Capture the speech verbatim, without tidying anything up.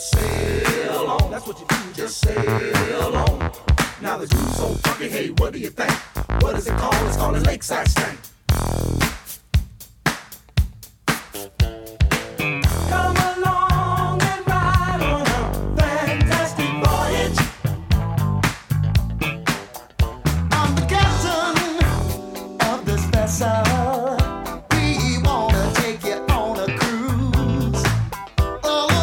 Just sail on. That's what you do. Just sail on. Now the groove's so funky. Hey, what do you think? What is it called? It's called a lakeside stank.